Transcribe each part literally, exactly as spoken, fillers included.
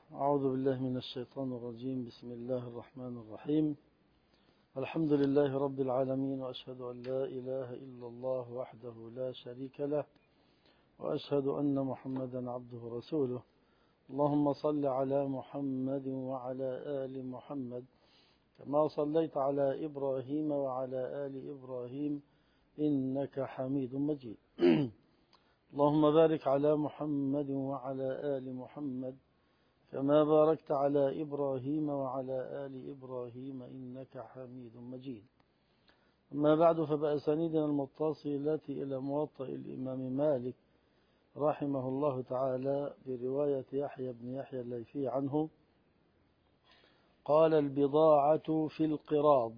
أعوذ بالله من الشيطان الرجيم. بسم الله الرحمن الرحيم. الحمد لله رب العالمين، وأشهد أن لا إله إلا الله وحده لا شريك له، وأشهد أن محمدا عبده ورسوله. اللهم صل على محمد وعلى آل محمد كما صليت على إبراهيم وعلى آل إبراهيم إنك حميد مجيد. اللهم بارك على محمد وعلى آل محمد كما باركت على إبراهيم وعلى آل إبراهيم إنك حميد مجيد. أما بعد، فبأسانيدنا المتصلة إلى موطأ الإمام مالك رحمه الله تعالى برواية يحيى بن يحيى الليثي عنه قال: البضاعة في القراض.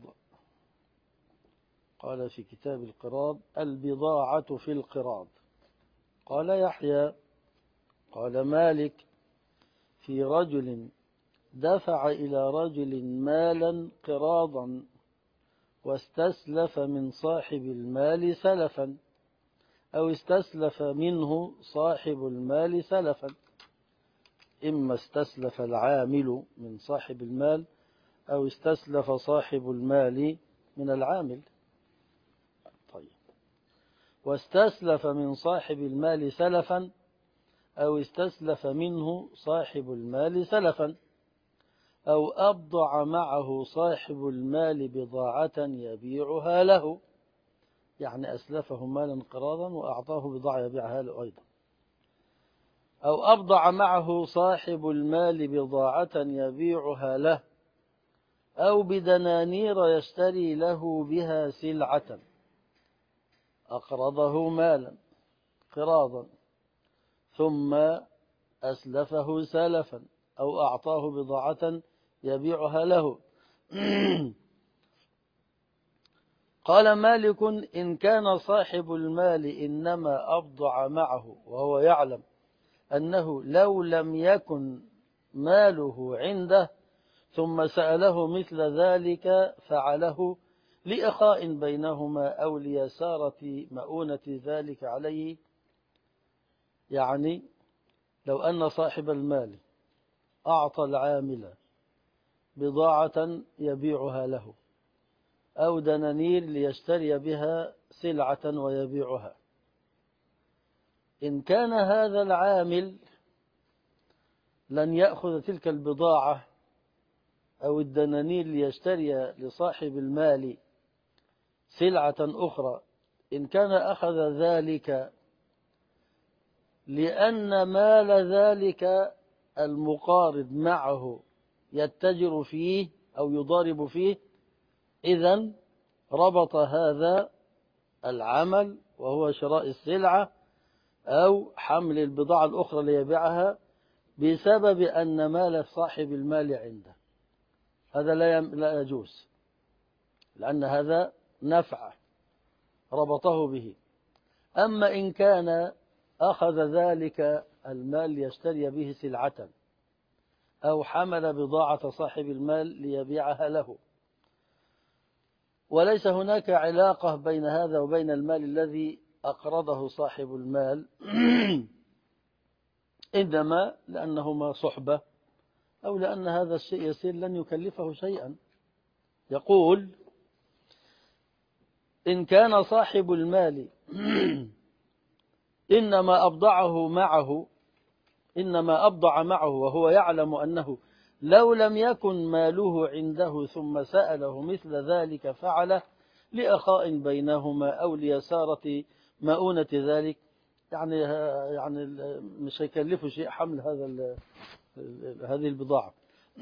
قال في كتاب القراض: البضاعة في القراض. قال يحيى: قال مالك: في رجل دفع إلى رجل مالا قراضا واستسلف من صاحب المال سلفا، أو استسلف منه صاحب المال سلفا. إما استسلف العامل من صاحب المال، أو استسلف صاحب المال من العامل. طيب، واستسلف من صاحب المال سلفا أو استسلف منه صاحب المال سلفا، أو أبضع معه صاحب المال بضاعة يبيعها له، يعني أسلفه مالا قراضا وأعطاه بضاعة يبيعها له أيضا. أو أبضع معه صاحب المال بضاعة يبيعها له، أو بدنانير يشتري له بها سلعة. أقرضه مالا قراضا ثم أسلفه سلفا، أو أعطاه بضاعة يبيعها له. قال مالك: إن كان صاحب المال إنما أبضع معه وهو يعلم أنه لو لم يكن ماله عنده ثم سأله مثل ذلك فعله لإخاء بينهما أو ليسارة مؤونة ذلك عليه. يعني لو أن صاحب المال أعطى العامل بضاعة يبيعها له، أو دنانير ليشتري بها سلعة ويبيعها، إن كان هذا العامل لن يأخذ تلك البضاعة أو الدنانير ليشتري لصاحب المال سلعة أخرى، إن كان أخذ ذلك لأن مال ذلك المقارض معه يتجر فيه أو يضارب فيه، إذن ربط هذا العمل وهو شراء السلعة أو حمل البضاعة الأخرى ليبيعها بسبب أن مال صاحب المال عنده. هذا لا يجوز، لأن هذا نفع ربطه به. أما إن كان أخذ ذلك المال ليشتري به سلعة أو حمل بضاعة صاحب المال ليبيعها له، وليس هناك علاقة بين هذا وبين المال الذي أقرضه صاحب المال، إنما لأنهما صحبة أو لأن هذا الشيء يسير لن يكلفه شيئا. يقول: إن كان صاحب المال إنما أبضعه معه إنما أبضع معه وهو يعلم أنه لو لم يكن ماله عنده ثم سأله مثل ذلك فعله لأخاء بينهما أو ليسارة مؤونة ذلك، يعني يعني مش هيكلفه شيء حمل هذا هذه البضاعة،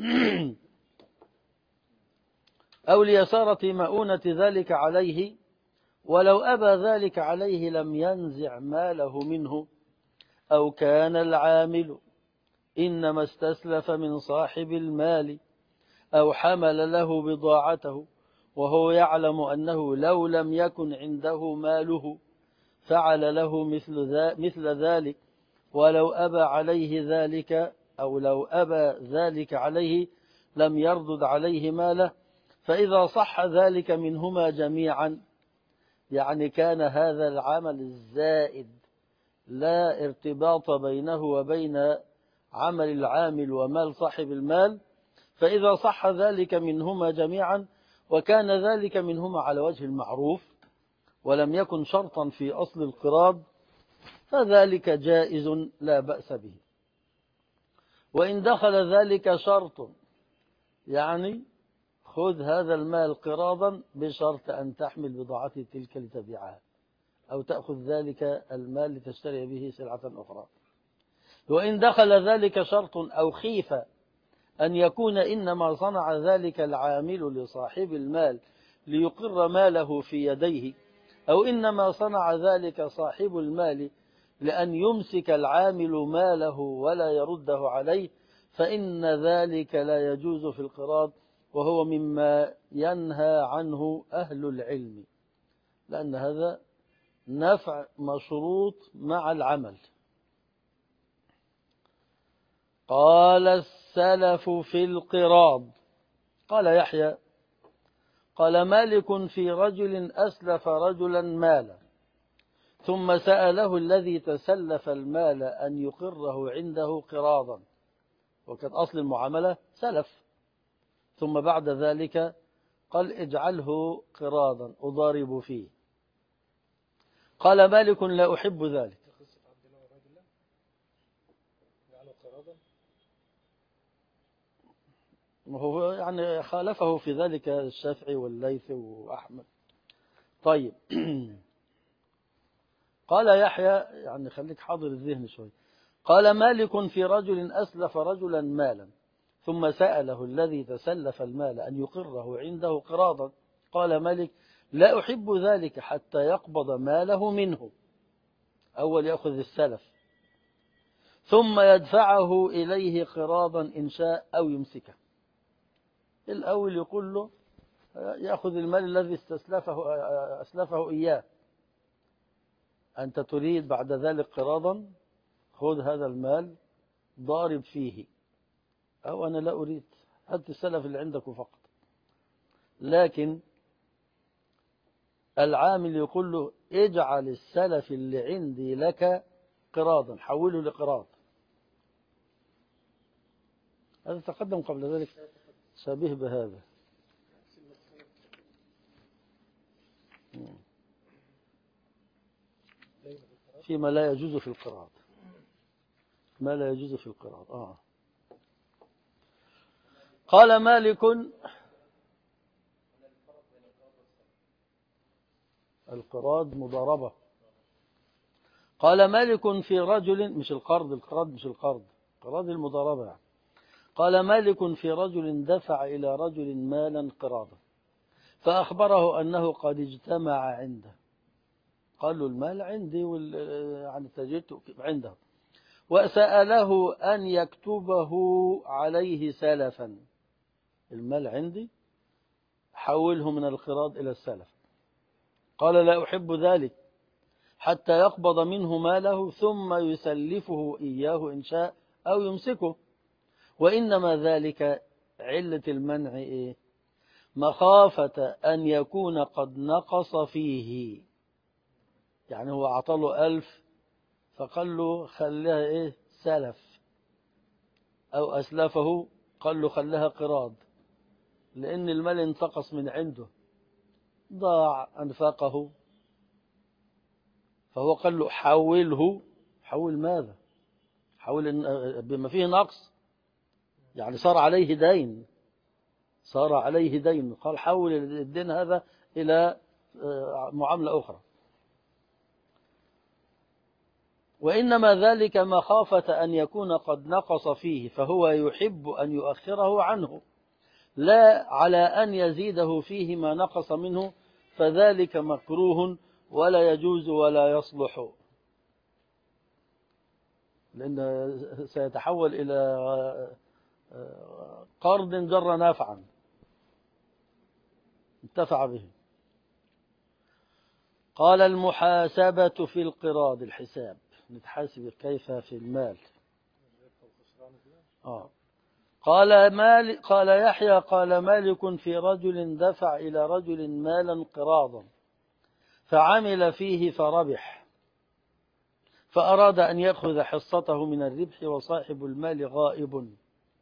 أو ليسارة مؤونة ذلك عليه، ولو أبى ذلك عليه لم ينزع ماله منه. أو كان العامل إنما استسلف من صاحب المال أو حمل له بضاعته وهو يعلم أنه لو لم يكن عنده ماله فعل له مثل ذلك، ولو أبى عليه ذلك أو لو أبى ذلك عليه لم يردد عليه ماله. فإذا صح ذلك منهما جميعا، يعني كان هذا العمل الزائد لا ارتباط بينه وبين عمل العامل ومال صاحب المال، فإذا صح ذلك منهما جميعا وكان ذلك منهما على وجه المعروف ولم يكن شرطا في أصل القراض فذلك جائز لا بأس به. وإن دخل ذلك شرط، يعني خذ هذا المال قراضا بشرط أن تحمل بضاعتي تلك لتبيعها، أو تأخذ ذلك المال لتشتري به سلعة أخرى. وإن دخل ذلك شرط أو خيف أن يكون إنما صنع ذلك العامل لصاحب المال ليقر ماله في يديه، أو إنما صنع ذلك صاحب المال لأن يمسك العامل ماله ولا يرده عليه، فإن ذلك لا يجوز في القراض، وهو مما ينهى عنه أهل العلم، لأن هذا نفع مشروط مع العمل. قال السلف في القراض. قال يحيى قال مالك في رجل أسلف رجلا مالا ثم سأله الذي تسلف المال أن يقره عنده قراضا، وكانت أصل المعاملة سلف، ثم بعد ذلك قال اجعله قراضا أضارب فيه. قال مالك لا أحب ذلك. وهو يعني خالفه في ذلك الشافعي والليث وأحمد. طيب قال يحيى، يعني خليك حاضر الذهن شوي. قال مالك في رجل أسلف رجلا مالا ثم سأله الذي تسلف المال أن يقره عنده قراضا. قال مالك لا أحب ذلك حتى يقبض ماله منه، أول يأخذ السلف ثم يدفعه إليه قراضا إن شاء أو يمسكه. الأول يقول له يأخذ المال الذي استسلفه أسلفه إياه، أنت تريد بعد ذلك قراضا، خذ هذا المال ضارب فيه، أو أنا لا أريد، هات السلف اللي عندك فقط. لكن العامل يقول له اجعل السلف اللي عندي لك قراضا، حوله لقراض. هذا تقدم قبل ذلك شبيه بهذا. فيما لا يجوز في القراض، ما لا يجوز في القراض. آه. قال مالك القراض مضاربة. قال مالك في رجل، مش القرض، القراض مش القرض، قراض المضاربة يعني. قال مالك في رجل دفع إلى رجل مالا قراضا فأخبره أنه قد اجتمع عنده، قال له المال عندي يعني تجدت عنده، وسأله أن يكتبه عليه سلفا، المال عندي حوله من القراض إلى السلف. قال لا أحب ذلك حتى يقبض منه ماله ثم يسلفه إياه إن شاء أو يمسكه، وإنما ذلك علة المنع إيه؟ مخافة أن يكون قد نقص فيه، يعني هو أعطاله ألف فقال له خليها إيه سلف، أو أسلفه قال له خليها قراض، لأن المال انتقص من عنده، ضاع أنفاقه، فهو قال له حوله. حول ماذا؟ حول بما فيه نقص، يعني صار عليه دين، صار عليه دين، قال حول الدين هذا إلى معاملة أخرى. وإنما ذلك مخافة أن يكون قد نقص فيه فهو يحب أن يؤخره عنه، لا على أن يزيده فيه ما نقص منه، فذلك مكروه ولا يجوز ولا يصلح، لأنه سيتحول إلى قرض جر نافعا انتفع به. قال المحاسبة في القراض، الحساب، نتحاسب كيف في المال. آه. قال مالك قال يحيى قال مالك في رجل دفع إلى رجل مالا قراضا فعمل فيه فربح، فأراد أن يأخذ حصته من الربح وصاحب المال غائب.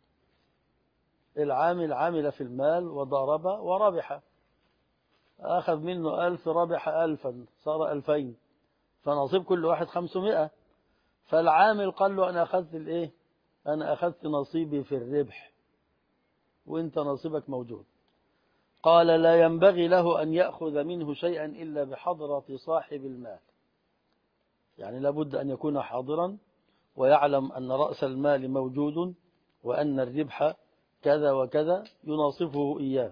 العامل عمل في المال وضرب وربح، أخذ منه ألف ربح ألفا صار ألفين، فنصيب كل واحد خمسمائة. فالعامل قال له أنا أخذت الإيه؟ أنا أخذت نصيبي في الربح وإنت نصيبك موجود. قال لا ينبغي له أن يأخذ منه شيئا إلا بحضرة صاحب المال، يعني لابد أن يكون حاضرا ويعلم أن رأس المال موجود وأن الربح كذا وكذا يناصفه إياه.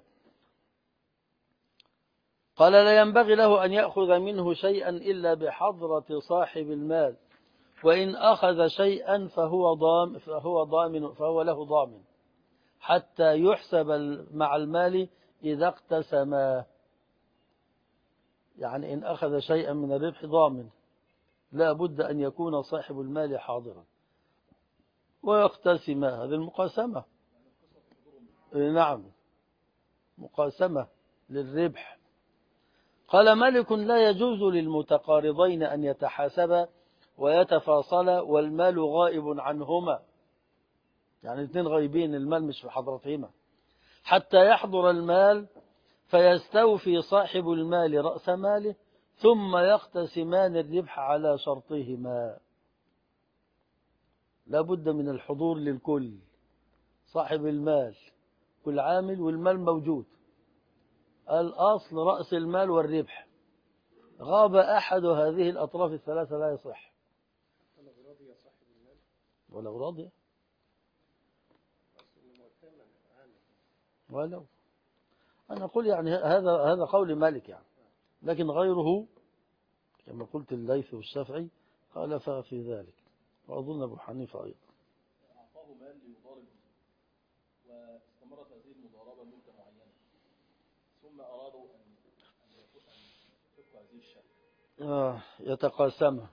قال لا ينبغي له أن يأخذ منه شيئا إلا بحضرة صاحب المال، وإن أخذ شيئا فهو ضامن فهو ضامن فهو له ضامن حتى يحسب مع المال إذا اقتسما. يعني إن أخذ شيئا من الربح ضامن، لا بد أن يكون صاحب المال حاضرا ويقتسما. هذه المقاسمة، نعم، مقاسمة للربح. قال مالك لا يجوز للمتقارضين أن يتحاسبا ويتفاصلا والمال غائب عنهما، يعني الاثنين غايبين، المال مش في حضرتهما، حتى يحضر المال فيستوفي صاحب المال رأس ماله ثم يقتسمان الربح على شرطهما. لا بد من الحضور للكل، صاحب المال والعامل والمال موجود. الأصل رأس المال والربح، غاب أحد هذه الأطراف الثلاثة لا يصح. ولو رضي ولو أنا أقول يعني هذا هذا قول مالك يعني، لكن غيره كما قلت الليث والشافعي قال ففي ذلك، وأظن أبو حنيفة أيضا. أعطاه مال ليضارب واستمرت هذه المضاربة مدة معينة، ثم أرادوا أن يفكوا هذه الشركة. آه يتقاسمها.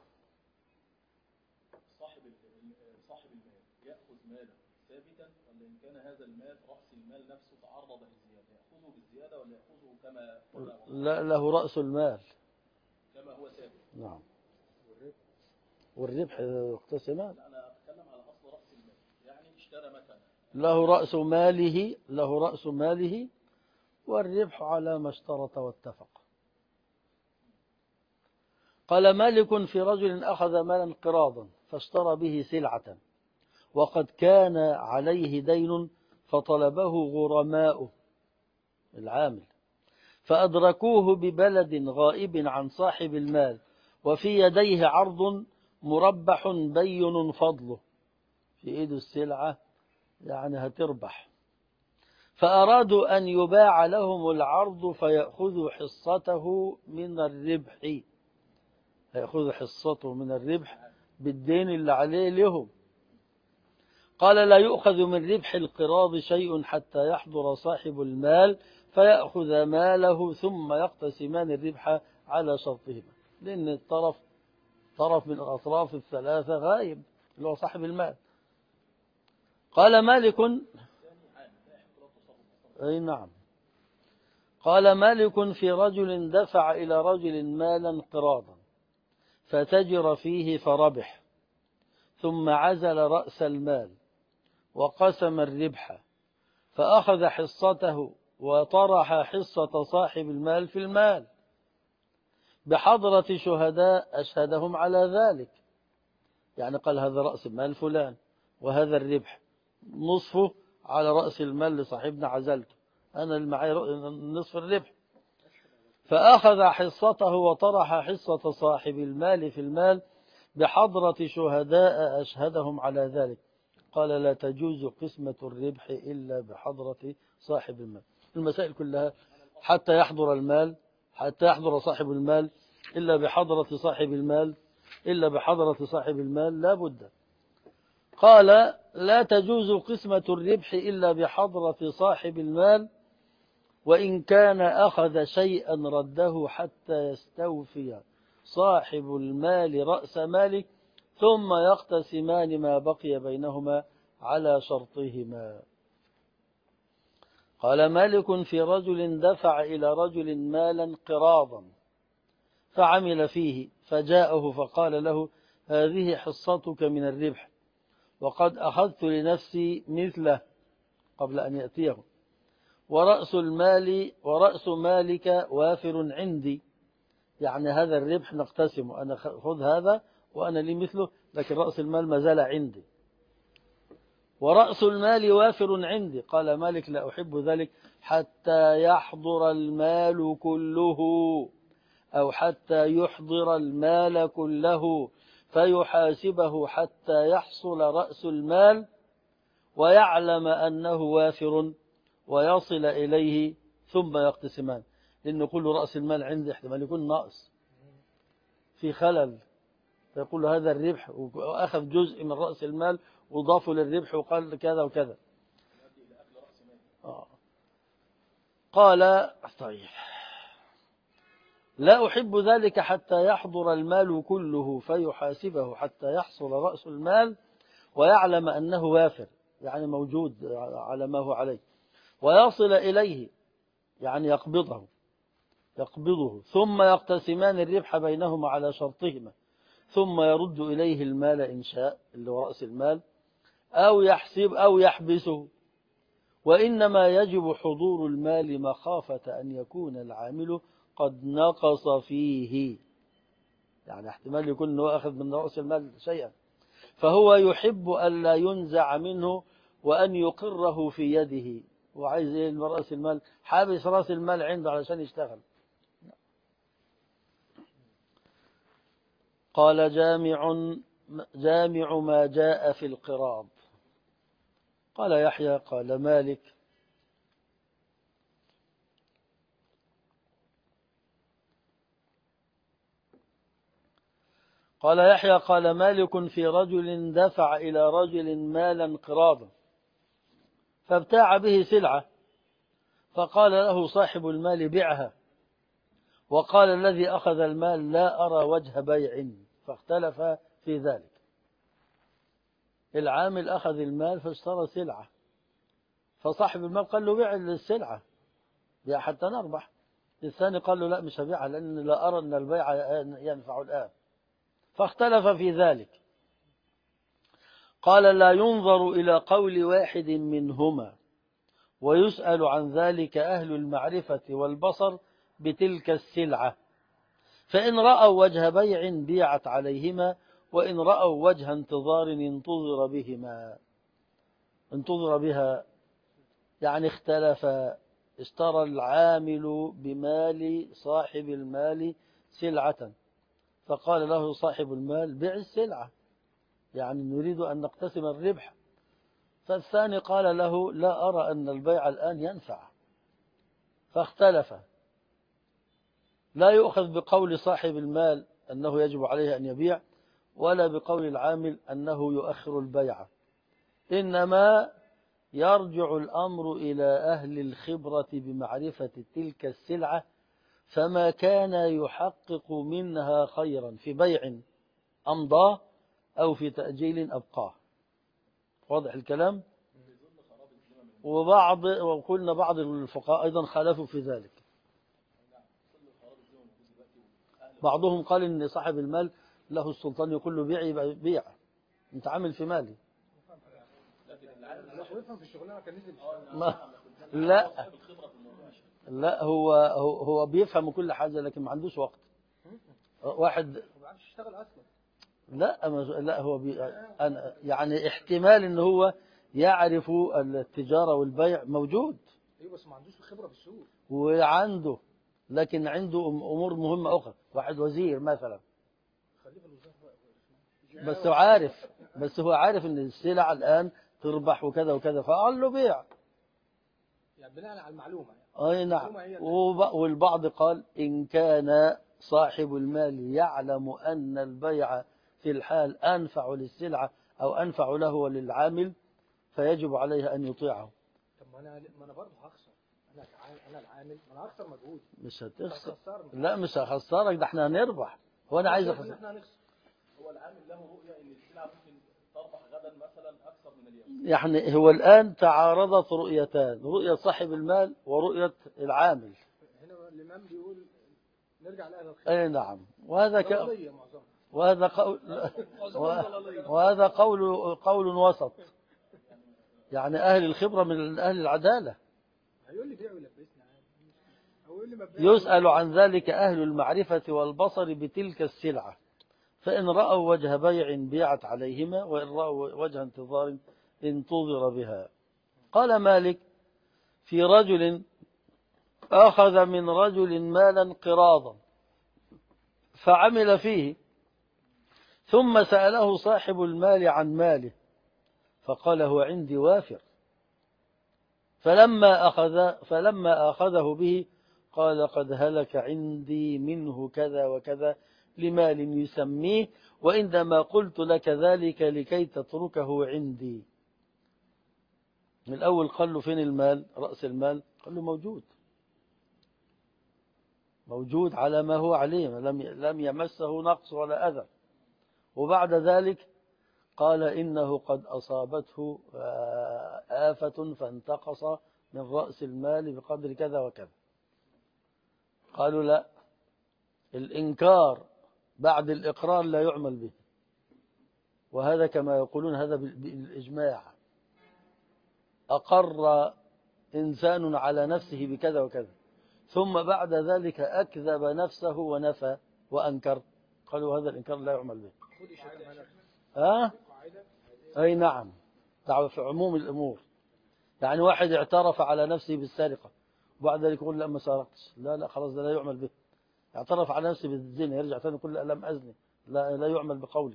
صاحب صاحب المال يأخذ ماله ثابتا، ولا إن كان هذا المال رأس المال نفسه تعرض للزيادة يأخذه بالزيادة ولا يأخذه كما لا له رأس المال كما هو ثابت؟ نعم. والربح يقتسمان. أنا أتكلم على أصل رأس المال، يعني اشترى مكنة له رأس ماله له رأس ماله والربح على ما اشترط واتفق. قال مالك في رجل أخذ مالا قراضا فاشترى به سلعة وقد كان عليه دين فطلبه غرماؤه العامل فأدركوه ببلد غائب عن صاحب المال وفي يديه عرض مربح بين فضله، في إيده السلعة يعني هتربح، فأرادوا أن يباع لهم العرض فيأخذوا حصته من الربح، هيأخذوا حصته من الربح بالدين اللي عليه لهم. قال لا يؤخذ من ربح القراض شيء حتى يحضر صاحب المال فيأخذ ماله ثم يقتسمان الربح على شرطهما، لأن الطرف طرف من الأطراف الثلاثة غائب اللي هو صاحب المال. قال مالك أي نعم. قال مالك في رجل دفع إلى رجل مالا قراضا فتجر فيه فربح ثم عزل رأس المال وقسم الربح فأخذ حصته وطرح حصة صاحب المال في المال بحضرة شهداء أشهدهم على ذلك، يعني قال هذا رأس المال فلان وهذا الربح نصفه على رأس المال لصاحبنا عزلته، أنا اللي معي نصف الربح، فأخذ حصته وطرح حصة صاحب المال في المال بحضرة شهداء أشهدهم على ذلك. قال لا تجوز قسمة الربح إلا بحضرة صاحب المال. المسائل كلها حتى يحضر المال حتى يحضر صاحب المال إلا بحضرة صاحب المال إلا بحضرة صاحب المال لا بد. قال لا تجوز قسمة الربح إلا بحضرة صاحب المال وإن كان أخذ شيئا رده حتى يستوفي صاحب المال رأس ماله ثم يقتسمان ما بقي بينهما على شرطهما. قال مالك في رجل دفع إلى رجل مالا قراضا فعمل فيه فجاءه فقال له هذه حصتك من الربح وقد أخذت لنفسي مثله قبل أن يأتيه، ورأس المال ورأس مالك وافر عندي، يعني هذا الربح نقتسمه، أنا خذ هذا وأنا لي مثله، لكن رأس المال ما زال عندي. ورأس المال وافر عندي. قال مالك لا أحب ذلك حتى يحضر المال كله، أو حتى يحضر المال كله فيحاسبه حتى يحصل رأس المال ويعلم أنه وافر ويصل إليه ثم يقتسمان، لأنه كل رأس المال عندي احتمال يكون ناقص في خلل، فيقول هذا الربح وأخذ جزء من رأس المال وضافه للربح وقال كذا وكذا. آه. قال طيب لا أحب ذلك حتى يحضر المال كله فيحاسبه حتى يحصل رأس المال ويعلم أنه وافر، يعني موجود على ما هو عليه، ويصل إليه يعني يقبضه يقبضه ثم يقتسمان الربح بينهما على شرطهما، ثم يرد إليه المال إن شاء اللي هو رأس المال، أو يحسب أو يحبسه. وإنما يجب حضور المال مخافة أن يكون العامل قد نقص فيه، يعني احتمال يكون أنه أخذ من رأس المال شيئا، فهو يحب أن لا ينزع منه وأن يقره في يده، وعايز إيه رأس المال، حابس رأس المال عنده علشان يشتغل. قال جامع جامع ما جاء في القراض. قال يحيى قال مالك قال يحيى قال مالك في رجل دفع إلى رجل مالا قراضا فابتاع به سلعة، فقال له صاحب المال بعها، وقال الذي أخذ المال لا أرى وجه بيع، فاختلف في ذلك. العامل أخذ المال فاشترى سلعة، فصاحب المال قال له بيع السلعة بيع حتى نربح. الثاني قال له لا مش هبيعها لأن لا أرى أن البيع ينفع الآن، فاختلف في ذلك. قال لا ينظر إلى قول واحد منهما، ويسأل عن ذلك أهل المعرفة والبصر بتلك السلعة، فإن رأوا وجه بيع بيعت عليهما، وإن رأوا وجه انتظار انتظر بهما انتظر بها. يعني اختلف، اشترى العامل بمال صاحب المال سلعة، فقال له صاحب المال بيع السلعة، يعني نريد أن نقتسم الربح، فالثاني قال له لا أرى أن البيع الآن ينفع، فاختلف. لا يؤخذ بقول صاحب المال أنه يجب عليه أن يبيع، ولا بقول العامل أنه يؤخر البيع، إنما يرجع الأمر إلى أهل الخبرة بمعرفة تلك السلعة، فما كان يحقق منها خيرا في بيع أمضاه أو في تأجيل أبقاه. واضح الكلام؟ وبعض وقلنا بعض الفقهاء أيضا خالفوا في ذلك. بعضهم قال إن صاحب المال له السلطان يقول له بيع بيع، أنت عامل في مالي. ما لا لا هو هو هو بيفهم كل حاجة لكن ما عندوش وقت. واحد لا لا هو بي أنا يعني احتمال إن هو يعرف التجارة والبيع موجود. ايوه بس ما عندوش خبرة بالسوق. وعنده لكن عنده أمور مهمة أخرى، واحد وزير مثلا، بس هو عارف بس هو عارف إن السلع الآن تربح وكذا وكذا، فقال له بيع. يعني بناء على المعلومة يعني. أي نعم. والبعض قال إن كان صاحب المال يعلم أن البيع في الحال أنفع للسلعة أو أنفع له وللعامل فيجب عليه أن يطيعه. طب ما أنا ما أنا برضه هخسر، أنا أنا العامل ما أنا هخسر مجهود. مش هتخسر. لا مش هخسرك، ده احنا هنربح. هو أنا عايز أخسر. هو العامل له رؤية إن السلعة ممكن تربح غدا مثلا أكثر من اليوم. يعني هو الآن تعارضت رؤيتان، رؤية صاحب المال ورؤية العامل. هنا الإمام بيقول نرجع لأهل الخير. أي نعم. وهذا ك... وهذا قول وهذا قول قول وسط، يعني أهل الخبرة من أهل العدالة. هيقول لي بيع ويلبسني عادي، أو يقول لي ما بيع. يسأل عن ذلك أهل المعرفة والبصر بتلك السلعة، فإن رأوا وجه بيع بيعت عليهما، وإن رأوا وجه انتظار انتظر بها. قال مالك في رجل أخذ من رجل مالا قراضا فعمل فيه، ثم سأله صاحب المال عن ماله فقال هو عندي وافر، فلما أخذ فلما أخذه به قال قد هلك عندي منه كذا وكذا لمال يسميه، وإنما قلت لك ذلك لكي تتركه عندي. من الأول قال له فين المال؟ رأس المال؟ قال له موجود موجود على ما هو عليه، لم لم يمسه نقص ولا أذى. وبعد ذلك قال إنه قد أصابته آفة فانتقص من رأس المال بقدر كذا وكذا. قالوا لا، الإنكار بعد الإقرار لا يعمل به، وهذا كما يقولون هذا بالإجماع. أقر إنسان على نفسه بكذا وكذا ثم بعد ذلك أكذب نفسه ونفى وأنكر، قالوا هذا الإنكار لا يعمل به. ها؟ أي نعم، دعوة في عموم الأمور. يعني واحد اعترف على نفسه بالسرقة وبعد ذلك يقول لا ما سرقتش، لا لا خلاص ده لا يعمل به. اعترف على نفسه بالزنا يرجع ثاني يقول لا لم أزني، لا لا يعمل بقوله.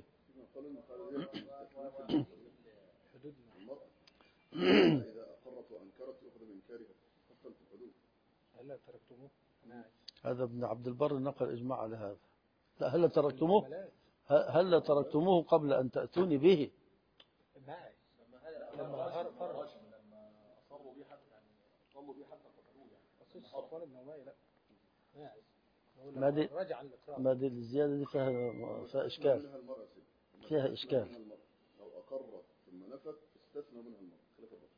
إذا أقرت وأنكرت يأخذ من كارها حتى في الحدود. هلا تركتموه؟ هذا ابن عبد البر نقل إجماع على هذا. لا هلا تركتموه، هلا تركتموه قبل أن تأتوني به. معي لما هرب فرج لما أصروا بيه حتى يعني صلوا بيه حتى قتلوه يعني. بس صفوان بن أمية لا معي. ما دي رجع الإقرار. ما دي الزيادة دي فيها فيها إشكال، فيها إشكال. لو أقرت ثم نفت استثنى منها المرأة خلاف الرجل.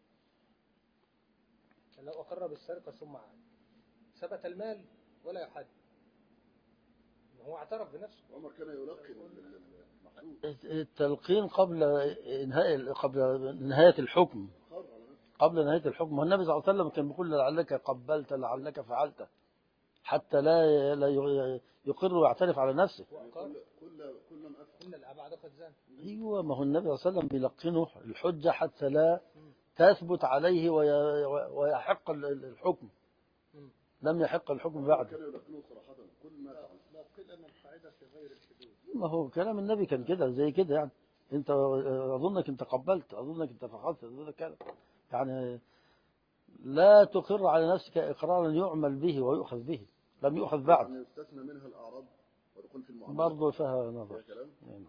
لو أقر بالسرقة ثم عاد ثبت المال ولا يحد، هو اعترف بنفسه. عمر كان يلقن المحدود التلقين قبل انهاء قبل نهاية الحكم، قبل نهاية الحكم. والنبي صلى الله عليه وسلم كان بيقول لعلك قبلت لعلك فعلت، حتى لا لا يقر ويعترف على نفسه. كل كل كل إن الأبعد قد زان. أيوة، ما هو النبي صلى الله عليه وسلم بيلقنه الحجة حتى لا تثبت عليه ويحق الحكم، لم يحق الحكم بعد. كان يلقنه صراحة كل ما فعل. لا قيل أن القاعدة في غير الحدود. ما هو كلام النبي كان كده زي كده يعني. انت اظنك انت قبلت، اظنك انت فعلت، اظنك كده يعني. لا تقر على نفسك اقرارا يعمل به ويؤخذ به، لم يؤخذ بعد. يعني يستثنى منها الأعراض ودخول في المعاملة. برضه فيها نظر. كلام.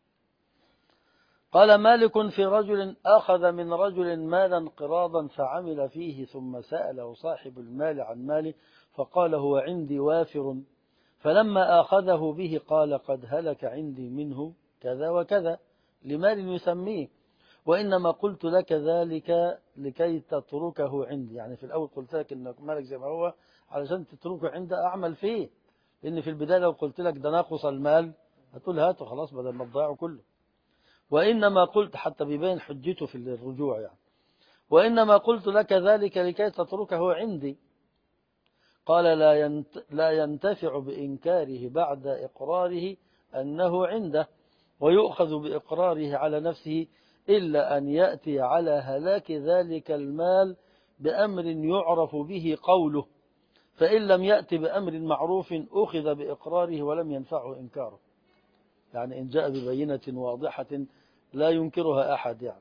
قال مالك في رجل أخذ من رجل مالا قراضا فعمل فيه، ثم سأله صاحب المال عن ماله فقال هو عندي وافر، فلما أخذه به قال قد هلك عندي منه كذا وكذا لمال يسميه، وإنما قلت لك ذلك لكي تتركه عندي. يعني في الأول قلت لك إن مالك زي ما هو علشان تتركه عندي أعمل فيه، لأن في البداية لو قلت لك ده ناقص المال هتقول هاته خلاص بدل ما تضيعه كله. وإنما قلت، حتى بيبين حجته في الرجوع يعني، وإنما قلت لك ذلك لكي تتركه عندي. قال لا ينت لا ينتفع بإنكاره بعد إقراره أنه عنده، ويؤخذ بإقراره على نفسه إلا أن يأتي على هلاك ذلك المال بأمر يعرف به قوله، فإن لم يأتي بأمر معروف أخذ بإقراره ولم ينفعه إنكاره. يعني إن جاء ببينة واضحة لا ينكرها أحد يعني.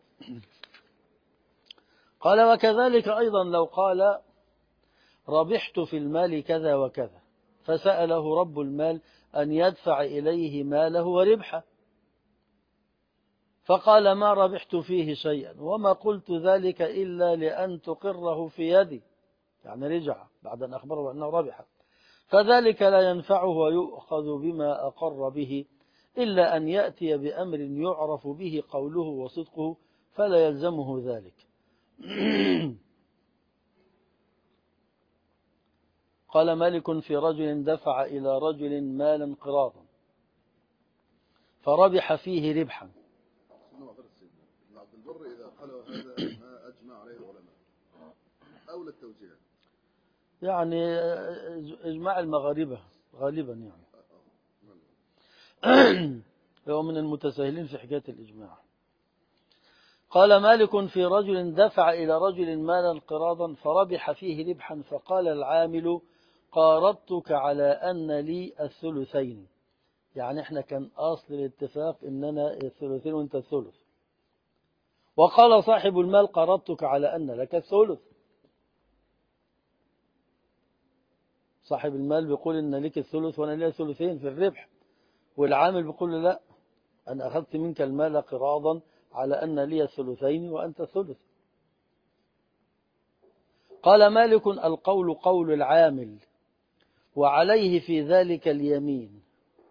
قال وكذلك أيضا لو قال ربحت في المال كذا وكذا، فسأله رب المال أن يدفع إليه ماله وربحه، فقال ما ربحت فيه شيئا وما قلت ذلك إلا لأن تقره في يدي، يعني رجع بعد أن أخبره أنه ربح، فذلك لا ينفعه ويؤخذ بما أقر به إلا أن يأتي بأمر يعرف به قوله وصدقه فلا يلزمه ذلك. قال مالك في رجل دفع إلى رجل مالا قراضا فربح فيه ربحا. ابن عبد البر إذا قال هذا ما أجمع عليه العلماء أولى التوجيهات، يعني إجماع المغاربة غالبا يعني هو من المتساهلين في حكاية الإجماع. قال مالك في رجل دفع إلى رجل مالا قراضا فربح فيه ربحا، فقال العامل قارضتك على أن لي الثلثين، يعني احنا كان أصل الاتفاق إننا الثلثين وانت الثلث، وقال صاحب المال قارضتك على أن لك الثلث. صاحب المال بيقول إن لك الثلث وأنا لي الثلثين في الربح، والعامل بيقول له لا، أنا أخذت منك المال قراضا على أن لي الثلثين وأنت الثلث. قال مالك القول قول العامل وعليه في ذلك اليمين،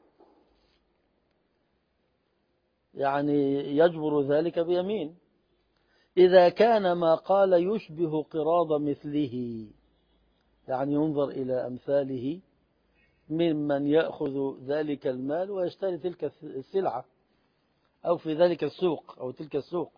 يعني يجبر ذلك بيمين إذا كان ما قال يشبه قراض مثله، يعني ينظر إلى أمثاله ممن يأخذ ذلك المال ويشتري تلك السلعة أو في ذلك السوق أو تلك السوق.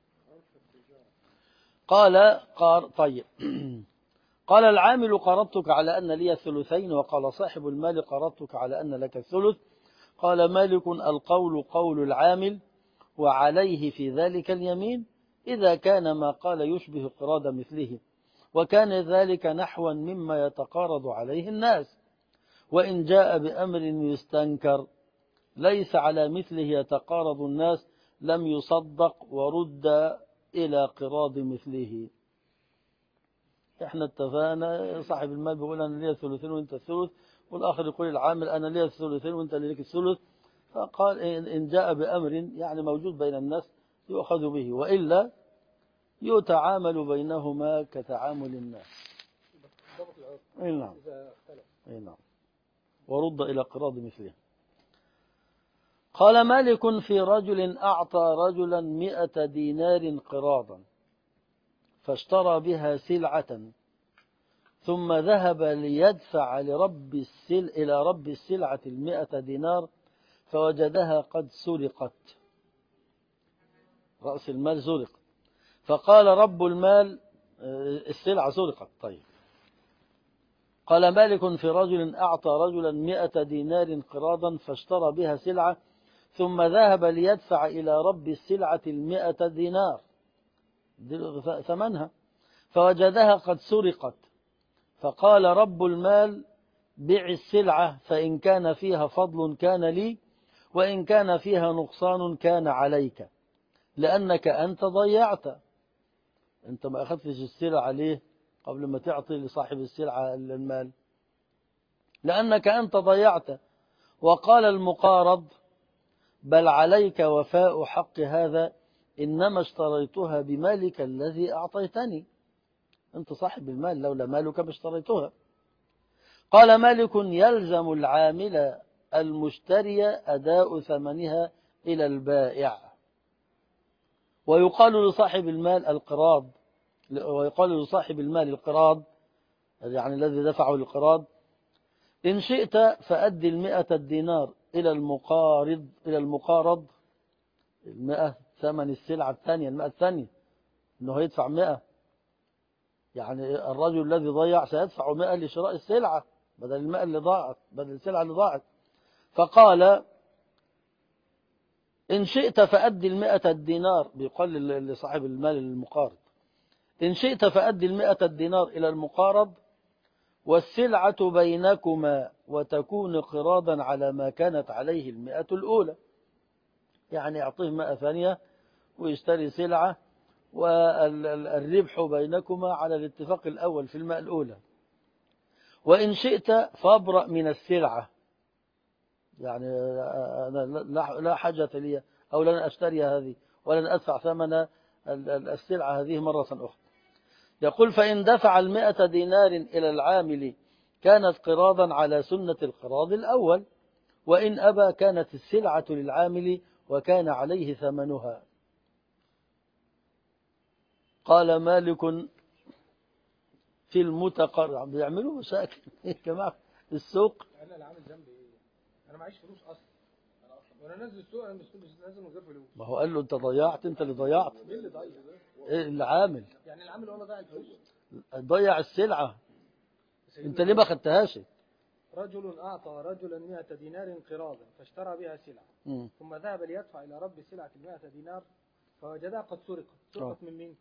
قال قار طيب قال العامل قرضتك على أن لي الثلثين، وقال صاحب المال قرضتك على أن لك الثلث. قال مالك القول قول العامل وعليه في ذلك اليمين إذا كان ما قال يشبه قراض مثله، وكان ذلك نحوا مما يتقارض عليه الناس، وإن جاء بأمر يستنكر ليس على مثله يتقارض الناس لم يصدق ورد إلى قراض مثله. احنا اتفقنا، صاحب المال بيقول أنا لي الثلثين وانت الثلث، والآخر يقول العامل أنا لي الثلثين وانت لك الثلث، فقال إن جاء بأمر يعني موجود بين الناس يؤخذ به، وإلا يتعامل بينهما كتعامل الناس. أي نعم. أي نعم. ورد إلى قراض مثله. قال مالك في رجل أعطى رجلا مئة دينار قراضا فاشترى بها سلعة، ثم ذهب ليدفع لرب السل إلى رب السلعة المئة دينار فوجدها قد سرقت، رأس المال سرق، فقال رب المال السلعة سرقت. طيب قال مالك في رجل أعطى رجلا مئة دينار قراضا فاشترى بها سلعة، ثم ذهب ليدفع إلى رب السلعة المئة دينار ثمنها فوجدها قد سرقت، فقال رب المال بع السلعة فإن كان فيها فضل كان لي، وإن كان فيها نقصان كان عليك، لأنك أنت ضيعت، أنت ما أخذتش السلعة ليه قبل ما تعطي لصاحب السلعة المال، لأنك أنت ضيعت. وقال المقارض بل عليك وفاء حق هذا، إنما اشتريتها بمالك الذي أعطيتني، أنت صاحب المال لولا مالك ما اشتريتها. قال مالك يلزم العامل المشتري أداء ثمنها إلى البائع، ويقال لصاحب المال القراض ويقال لصاحب المال القراض يعني الذي دفعه القراض إن شئت فأدي المئة الدينار إلى المقارض إلى المقارض المئة ثمن السلعة الثانية، المئة الثانية إنه يدفع مئة، يعني الرجل الذي ضيع سيدفع مئة لشراء السلعة بدل المئة اللي ضاعت، بدل السلعة اللي ضاعت. فقال إن شئت فأدي المئة الدينار، بيقال لصاحب المال المقارض إن شئت فأدي المئة الدينار إلى المقارض والسلعة بينكما وتكون قراضا على ما كانت عليه المئة الأولى، يعني يعطيه مئة ثانية ويشتري سلعة والربح بينكما على الاتفاق الأول في المئة الأولى. وإن شئت فابرأ من السلعة، يعني أنا لا حاجة لي أو لن أشتري هذه ولن أدفع ثمن السلعة هذه مرة أخرى. يقول فإن دفع المئة دينار إلى العامل كانت قراضا على سنة القراض الأول، وإن أبى كانت السلعة للعامل وكان عليه ثمنها. قال مالك في المتقرع بيعملوا مشاكل يا جماعة السوق. انا اللي عامل ذنبي ايه؟ انا معيش فلوس اصلا، انا اصلا وانا نازل السوق انا مش مش نازل من غير فلوس. ما هو قال له أنت ضيعت، أنت اللي ضيعت. مين اللي ضيع؟ إيه العامل؟ يعني العامل هو اللي ضيع الفلوس؟ ضيع السلعة. أنت ليه ما خدتهاش؟ رجل أعطى رجلا مئة دينار قراضا فاشترى بها سلعة، مم. ثم ذهب ليدفع إلى رب السلعة المئة دينار فوجدها قد سرقت. سرقت من مين؟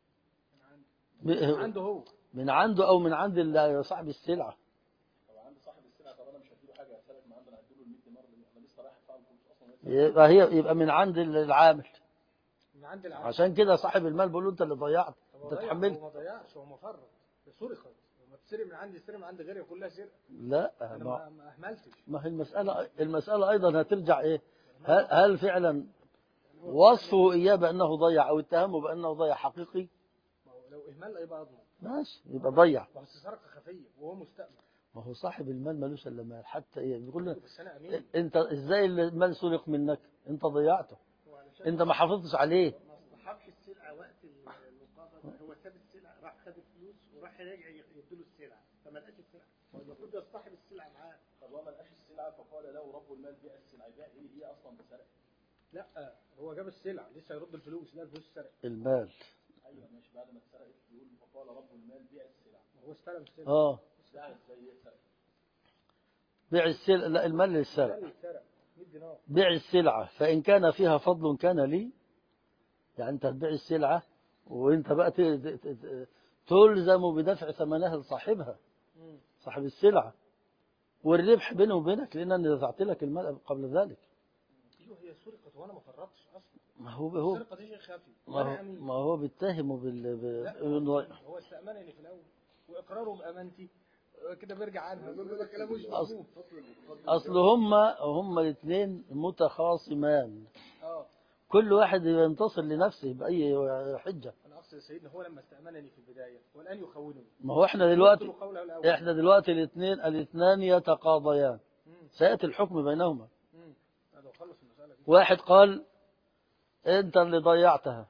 من عنده هو. من عنده أو من عند ال- صاحب السلعة. طب عند صاحب السلعه، طب انا مش هديله حاجه، هسالك من عندنا هديله ال مية دينار اللي انا لسه رايح ادفع الفلوس اصلا. يبقى هي يبقى من عند العامل. من عند العامل. عشان كده صاحب المال بيقول له أنت اللي ضيعت، طب أنت هو ضيع؟ تحملت. هو ما ضيعش، هو مفرط. سرقت. لما تسرق من عندي تسرق من عند غيري كلها سرقة. لا أنا ما, ما ما أهملتش. ما هي المسألة المسألة أيضا هترجع إيه؟ هل, هل فعلا وصفه إياه بأنه ضيع أو اتهمه بأنه ضيع حقيقي؟ ما هو لو إهمال يبقى أضمن. ماشي يبقى ضيع. بس سرقة خفية وهو مستأمن. ما هو صاحب المال مالوش إلا مال، حتى إيه بيقول له بس أنا أمين. أنت إزاي المال سرق منك؟ أنت ضيعته، أنت ما حافظتش عليه. ما اصطحبش السلعه وقت المقابضه، هو ساب السلعه راح خد الفلوس وراح راجع يديله السلعه فما لقاش السلعه، هو المفروض يصطحب السلعه معاه. طب وما لقاش السلعه فقال له رب المال بيع السلعه، بيع ايه؟ هي اصلا بسرقه. لا هو جاب السلعة لسه يرد الفلوس، لا الفلوس سرق. المال ايوه ماشي، بعد ما اتسرقت يقول فقال رب المال بيع السلعه. هو استلم السلعة. آه السلعه ازاي يسرق؟ بيع السلعة، لا المال للسرق. المال سرق مية دينار. بيع السلعة فإن كان فيها فضل كان لي، يعني أنت تبيع السلعة وأنت بقى ت- ت- ت- تلزم بدفع ثمنها لصاحبها، مم. صاحب السلعة، والربح بينه وبينك لأن أنا دفعت لك المال قبل ذلك. ايوه هي سرقت وانا ما فرطتش اصلا. ما هو هو السرقة دي شيء خفي ما وانا هو, امين. ما هو بيتهمه بال لا بال- هو, هو استأمنني في الاول واقراره بامانتي كده بيرجع عنها بيقول ده كلام مش أصل, مظبوط. أصل هما هما الاثنين متخاصمان، اه كل واحد ينتصر لنفسه بأي حجة. انا اقصد يا سيدنا هو لما استأمنني في البداية والان يخونني. ما هو احنا دلوقتي احنا دلوقتي الاثنين الاثنان يتقاضيان، سيأتي الحكم بينهما. هذا خلص المسألة دي. واحد قال انت اللي ضيعتها،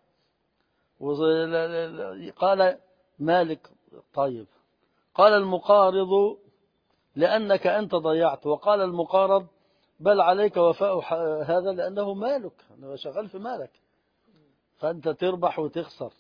وز- قال مالك طيب، قال المقارض لأنك أنت ضيعت، وقال المقارض بل عليك وفاء ح- هذا لأنه مالك، أنا شغال في مالك، فأنت تربح وتخسر.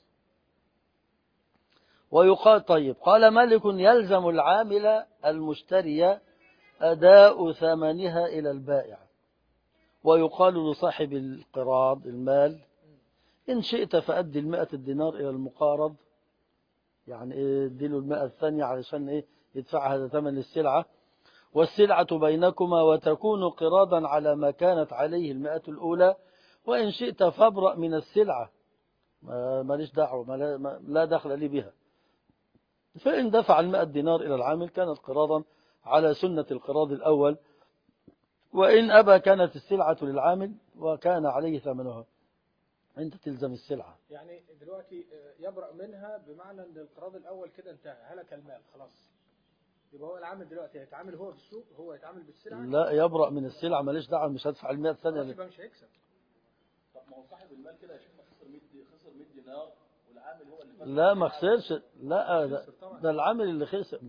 ويقال طيب، قال مالك يلزم العامل المشتري أداء ثمنها إلى البائع، ويقال لصاحب القراض المال إن شئت فأدي المائة الدينار إلى المقارض، يعني إيه اديله المائة الثانية علشان إيه يدفع هذا ثمن السلعة، والسلعة بينكما وتكون قراضا على ما كانت عليه المائة الأولى، وإن شئت فابرأ من السلعة، ما ليش دعوة، ما لا, ما لا دخل لي بها. فإن دفع المائة دينار إلى العامل كانت قراضا على سنة القراض الأول، وإن أبى كانت السلعة للعامل وكان عليه ثمنها، أنت تلزم السلعة. يعني دلوقتي يبرأ منها بمعنى ان القراض الاول كده انتهى، هلك المال خلاص. يبقى هو العامل دلوقتي هيتعامل هو في السوق، هو يتعامل بالسلعة. لا يبرأ من السلعة، ماليش دعوة، مش هدفع المائة الثانية. يبقى مش هيكسب. طب ما هو صاحب المال كده يا شيخنا خسر مية خسر مية دينار، والعامل هو اللي فاز. لا ما خسرش، لا ده, ده العامل اللي خسر.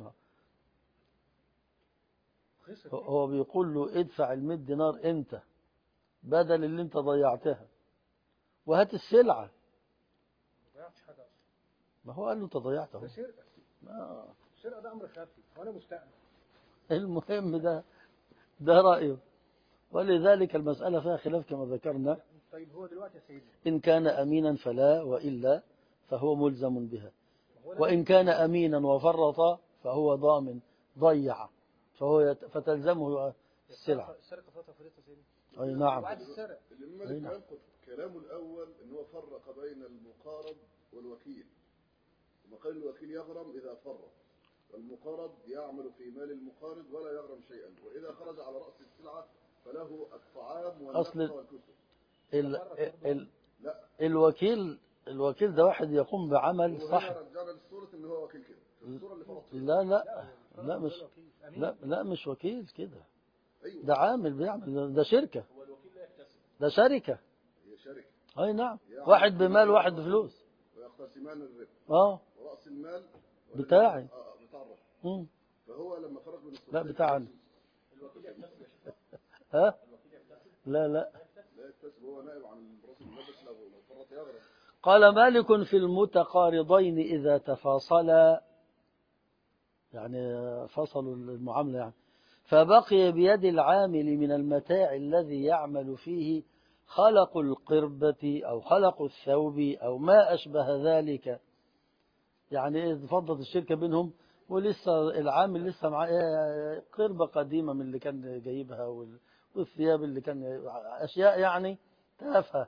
خسر. هو بيقول له ادفع المائة دينار انت بدل اللي انت ضيعتها وهات السلعة. ما ضيعتش حاجة اصلا. ما هو قال له انت ضيعتها. ده سرقة. آه. السرقة ده امر خفي وانا مستأمن. المهم ده ده رأيه، ولذلك المسألة فيها خلاف كما ذكرنا. طيب هو دلوقتي يا سيدي إن كان أمينا فلا، وإلا فهو ملزم بها، وإن كان أمينا وفرط فهو ضامن ضيع، فهو يت... فتلزمه السلعة. السرقة فاتها فريطة سيدي. أي نعم. بعد السرقة الإمام أي مالك نعم. ينقض كلامه الأول إن هو فرق بين المقارض والوكيل، ثم قال الوكيل يغرم إذا فرط، والمقارض يعمل في مال المقارض ولا يغرم شيئا، وإذا خرج على رأس السلعة فله الطعام أصل والنفقة والكسب. ال... ال... لا الوكيل الوكيل ده واحد يقوم بعمل صح. وهنا رجعنا للصورة إن هو وكيل كده، الصورة اللي فرط فيها. لا لا لا مش لا لا مش وكيل كده، أيوة. ده عامل بيعمل، ده شركة، هو الوكيل لا يكتسب. ده شركة. هي شركة. أي نعم، يعني واحد بمال واحد بفلوس. ويقتسمان الربح. اه ورأس المال بتاعي. آه بتاع الربح. مم. فهو لما فرق بين لا بتاعنا. الوكيل يكتسب يا شيخ. ها الوكيل يكتسب. لا لا. لا يكتسب، هو نائب عن راس المال، بس لو لو فرط يغرم. قال مالك في المتقارضين إذا تفاصلا، يعني فصلوا المعاملة يعني، فبقي بيد العامل من المتاع الذي يعمل فيه خلق القربة أو خلق الثوب أو ما أشبه ذلك، يعني إذ فضت الشركة بينهم ولسه العامل لسه معاه قربة قديمة من اللي كان جايبها والثياب اللي كان، أشياء يعني تافهة.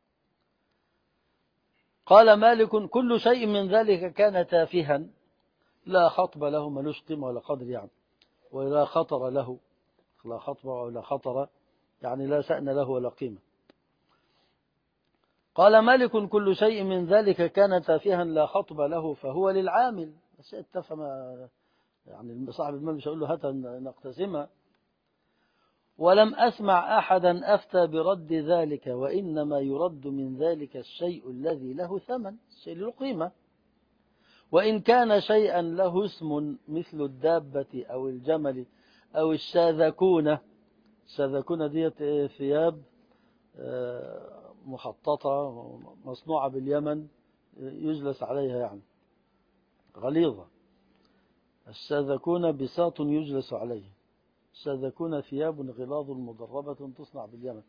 قال مالك كل شيء من ذلك كان تافها لا خطب له، ملوش قيمة ولا قدر يعني، ولا خطر له، لا خطب ولا خطر يعني لا شأن له ولا قيمة. قال مالك كل شيء من ذلك كان تافها لا خطب له فهو للعامل، الشيء التافه يعني صاحب المال مش هيقول له هات نقتسمها. ولم أسمع أحدا أفتى برد ذلك، وإنما يرد من ذلك الشيء الذي له ثمن، الشيء له قيمة، وإن كان شيئا له اسم مثل الدابة أو الجمل أو الشاذكونة. الشاذكونة ديت ثياب مخططة مصنوعة باليمن يجلس عليها يعني غليظة. الشاذكونة بساط يجلس عليه، الشاذكونة ثياب غلاظ مضربة تصنع باليمن،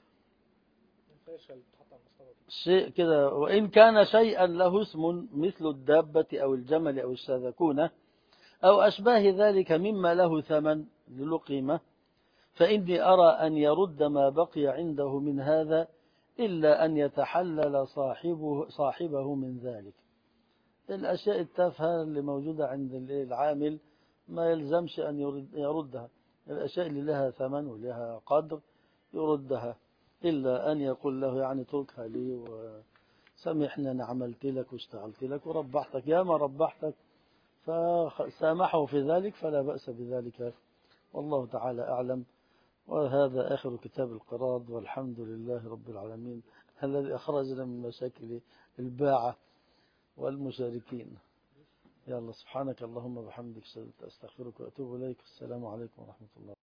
شيء كده. وإن كان شيئا له اسم مثل الدابة أو الجمل أو الشاذكونة أو أشباه ذلك مما له ثمن له قيمة، فإني أرى أن يرد ما بقي عنده من هذا إلا أن يتحلل صاحبه, صاحبه من ذلك. الأشياء التافهة اللي موجودة عند العامل ما يلزمش أن يردها، الأشياء اللي لها ثمن ولها قدر يردها، إلا أن يقول له يعني تركها لي وسامحني أنا عملت لك واشتغلت لك وربحتك يا ما ربحتك، فسامحه في ذلك فلا بأس بذلك، والله تعالى أعلم. وهذا آخر كتاب القراض، والحمد لله رب العالمين الذي أخرجنا من مشاكل الباعة والمشاركين. يلا سبحانك اللهم وبحمدك أستغفرك وأتوب إليك. السلام عليكم ورحمة الله.